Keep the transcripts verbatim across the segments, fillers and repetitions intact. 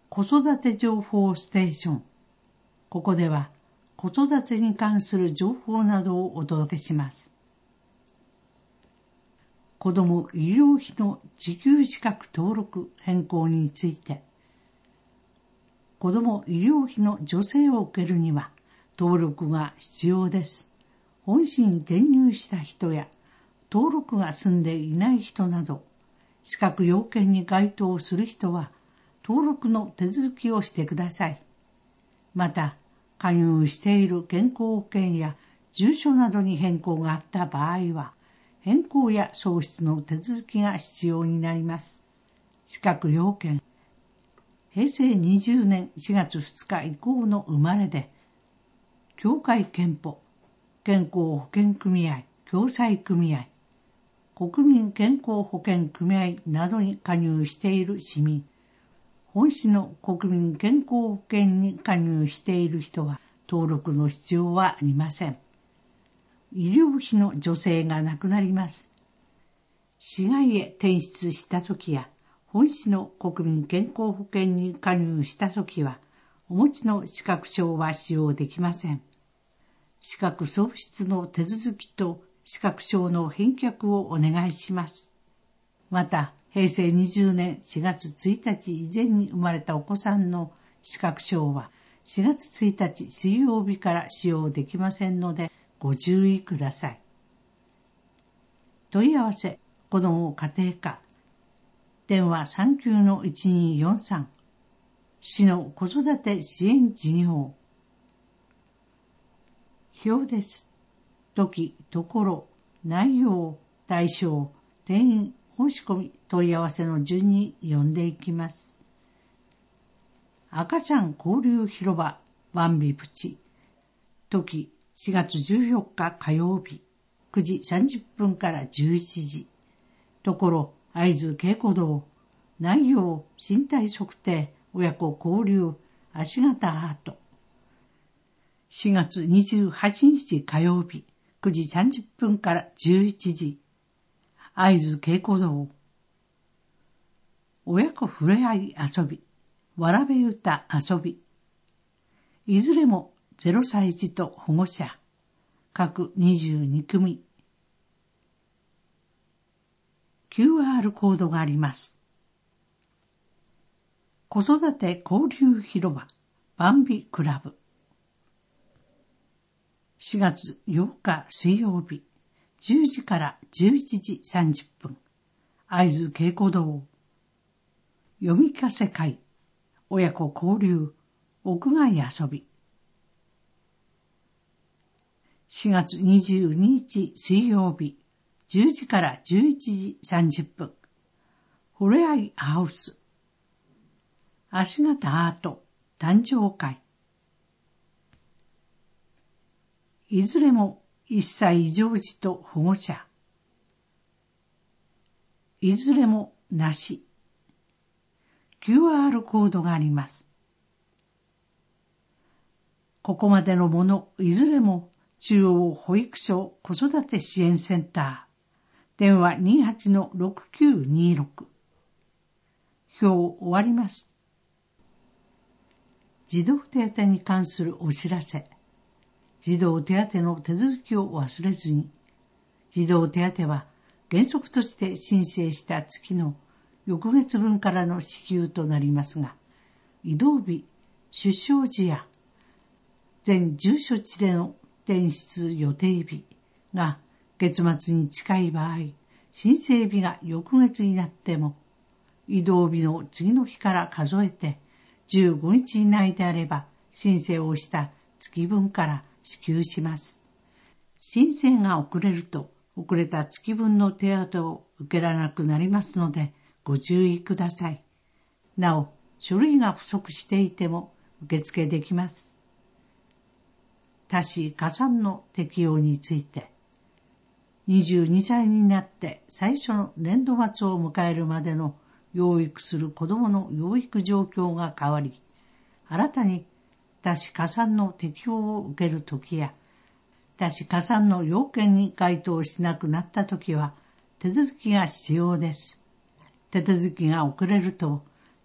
子育て情報ステーション。ここでは子育てに関する情報などをお届けします。子ども医療費の受給資格登録変更について、子ども医療費の助成を受けるには登録が必要です。本市に転入した人や登録が済んでいない人など、資格要件に該当する人は登録の手続きをしてください。また、加入している健康保険や住所などに変更があった場合は、変更や喪失の手続きが必要になります。資格要件。へいせいにじゅうねんしがつふつか以降の生まれで、協会憲法、健康保険組合、共済組合、国民健康保険組合などに加入している市民、本市の国民健康保険に加入している人は登録の必要はありません。医療費の助成がなくなります。市外へ転出したときや、本市の国民健康保険に加入したときは、お持ちの資格証は使用できません。資格喪失の手続きと資格証の返却をお願いします。また、へいせいにじゅうねんしがつついたち以前に生まれたお子さんの資格証はしがつついたち水曜日から使用できませんのでご注意ください。問い合わせ、子ども家庭科、電話 さんきゅうのいちにーよんさん、市の子育て支援事業。表です。時、ところ、内容、対象、定員、申し込み、問い合わせの順に読んでいきます。赤ちゃん交流広場、バンビプチ。時、しがつじゅうよっか火曜日、くじさんじゅっぷんからじゅういちじ。ところ、会津稽古堂。内容、身体測定、親子交流、足型アート。しがつにじゅうはちにち火曜日、くじさんじゅっぷんからじゅういちじ。会津稽古堂。親子ふれあい遊び、わらべ歌遊び。いずれもゼロさい児と保護者、各にじゅうにくみ。キューアール コードがあります。子育て交流広場、バンビクラブ。しがつよっか水曜日、じゅうじからじゅういちじさんじゅっぷん。会津稽古堂。読み聞かせ会、親子交流、屋外遊び。しがつにじゅうににち水曜日、じゅうじからじゅういちじさんじゅっぷん。ふれあいハウス。足型アート、誕生会。いずれもいっさい以上児と保護者。いずれもなし。キューアール コードがあります。ここまでのものいずれも中央保育所子育て支援センター。電話 にはちのろくきゅうにろく。表終わります。児童手当に関するお知らせ。児童手当の手続きを忘れずに。児童手当は原則として申請した月の翌月分からの支給となりますが、移動日、出生時や全住所地での転出予定日が月末に近い場合、申請日が翌月になっても、移動日の次の日から数えてじゅうごにち以内であれば申請をした月分から支給します。申請が遅れると、遅れた月分の手当を受けられなくなりますので、ご注意ください。なお、書類が不足していても受付できます。多子加算の適用について、にじゅうにさいになって最初の年度末を迎えるまでの養育する子どもの養育状況が変わり、新たに多子加算の適用を受けるときや、多子加算の要件に該当しなくなったときは、手続きが必要です。手続きが遅れると、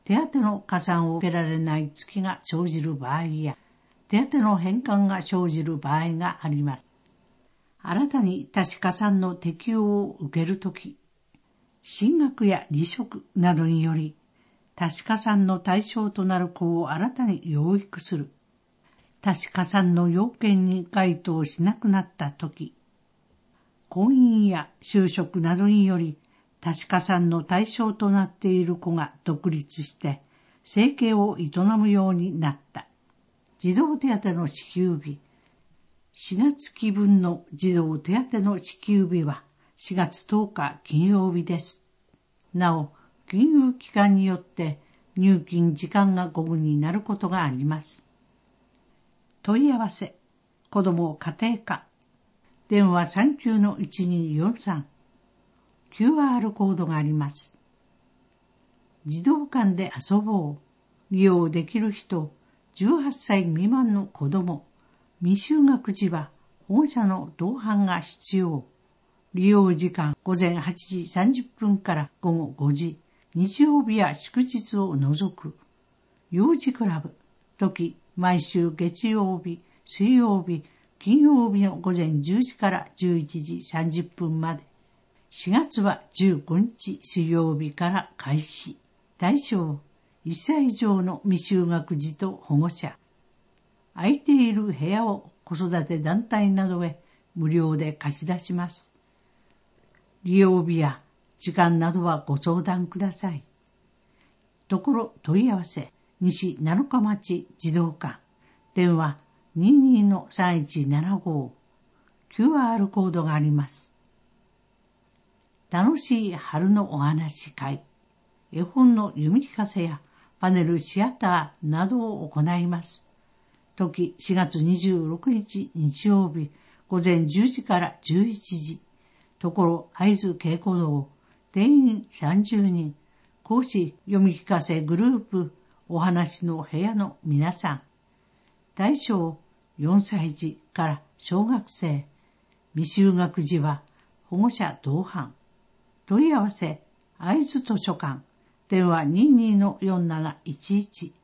手当の加算を受けられない月が生じる場合や、手当の返還が生じる場合があります。新たに多子加算の適用を受けるとき、進学や離職などにより、多子加算の対象となる子を新たに養育する。多子加算の要件に該当しなくなったとき、婚姻や就職などにより、多子加算の対象となっている子が独立して生計を営むようになった。児童手当の支給日。しがつ期分の児童手当の支給日はしがつとおか金曜日です。なお、金融機関によって入金時間が午後になることがあります。問い合わせ。子ども家庭科。電話 さんきゅうのいちによんさん。キューアール コードがあります。児童館で遊ぼう。利用できる人、じゅうはっさい未満の子ども、未就学児は保護者の同伴が必要。利用時間ごぜんはちじさんじゅっぷんからごごごじ、日曜日や祝日を除く。幼児クラブ、時毎週月曜日、水曜日、金曜日のごぜんじゅうじからじゅういちじさんじゅっぷんまで。しがつはじゅうごにち水曜日から開始。対象、いっさい以上の未就学児と保護者。空いている部屋を子育て団体などへ無料で貸し出します。利用日や時間などはご相談ください。ところ問い合わせ、西七日町児童館。電話 にじゅうにのさんいちななご。キューアール コードがあります。楽しい春のお話会。絵本の読み聞かせやパネルシアターなどを行います。時しがつにじゅうろくにち日曜日ごぜんじゅうじからじゅういちじ。ところ会津稽古堂。定員さんじゅうにん。講師読み聞かせグループお話の部屋の皆さん。対象よんさい児から小学生。未就学児は保護者同伴。問い合わせ会津図書館。電話 にじゅうにのよんなないちいち。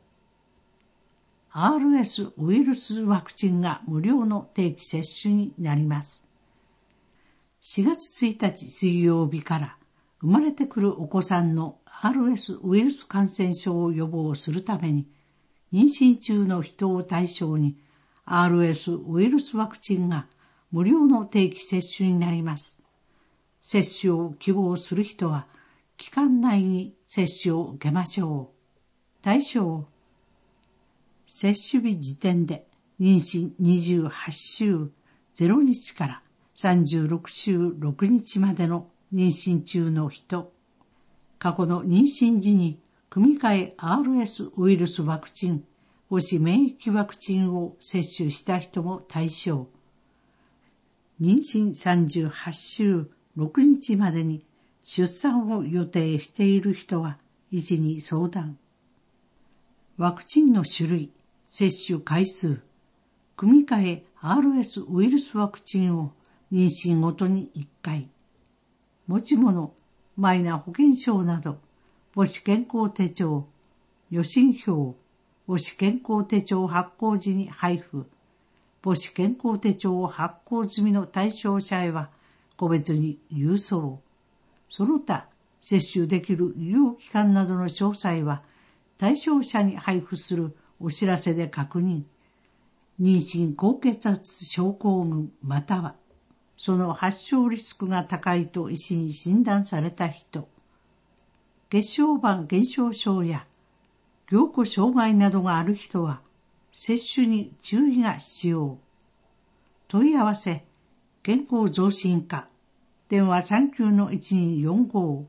アールエス ウイルスワクチンが無料の定期接種になります。しがつついたち水曜日から生まれてくるお子さんの アールエス ウイルス感染症を予防するために、妊娠中の人を対象に アールエス ウイルスワクチンが無料の定期接種になります。接種を希望する人は期間内に接種を受けましょう。対象、接種日時点で妊娠にじゅうはちしゅうぜろにちからさんじゅうろくしゅうろくにちまでの妊娠中の人、過去の妊娠時に組み換え アールエス ウイルスワクチン、母子免疫ワクチンを接種した人も対象。妊娠さんじゅうはちしゅうろくにちまでに出産を予定している人は医師に相談。ワクチンの種類、接種回数、組み換え アールエス ウイルスワクチンを妊娠ごとにいっかい。持ち物、マイナ保険証など、母子健康手帳、予診票、母子健康手帳発行時に配布。母子健康手帳を発行済みの対象者へは個別に郵送。その他、接種できる医療機関などの詳細は対象者に配布するお知らせで確認。妊娠高血圧症候群またはその発症リスクが高いと医師に診断された人、血小板減少症や凝固障害などがある人は接種に注意が必要。問い合わせ、健康増進課、電話 さんきゅうのいちによんご。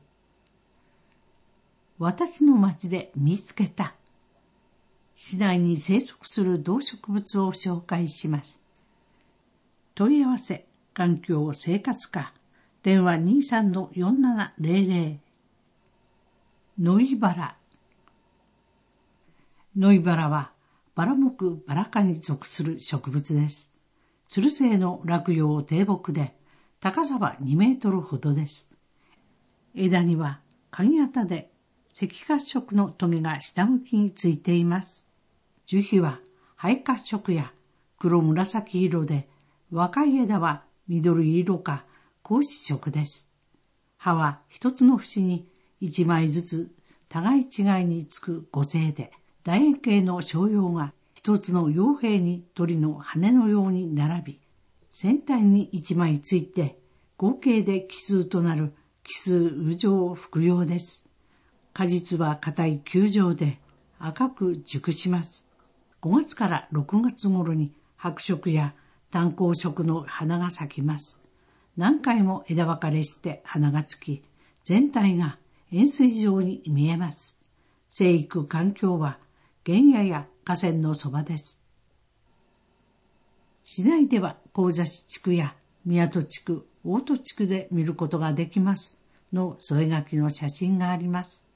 私の町で見つけた。市内に生息する動植物を紹介します。問い合わせ、環境生活課、電話 にじゅうさんのよんななぜろぜろ。ノイバラ。ノイバラはバラ目バラ科に属する植物です。つる性の落葉低木で、高さはにメートルほどです。枝には鍵型で赤褐色のトゲが下向きについています。樹皮は灰褐色や黒紫色で、若い枝は緑色か紅紫色です。葉は一つの節に一枚ずつ互い違いにつく五星で、楕円形の小葉が一つの葉柄に鳥の羽のように並び、先端に一枚ついて合計で奇数となる奇数羽状複葉です。果実は硬い球状で赤く熟します。ごがつからろくがつ頃に白色や単光色の花が咲きます。何回も枝分かれして花がつき、全体が円錐状に見えます。生育環境は原野や河川のそばです。市内では神座市地区や宮戸地区、大戸地区で見ることができますの添え書きの写真があります。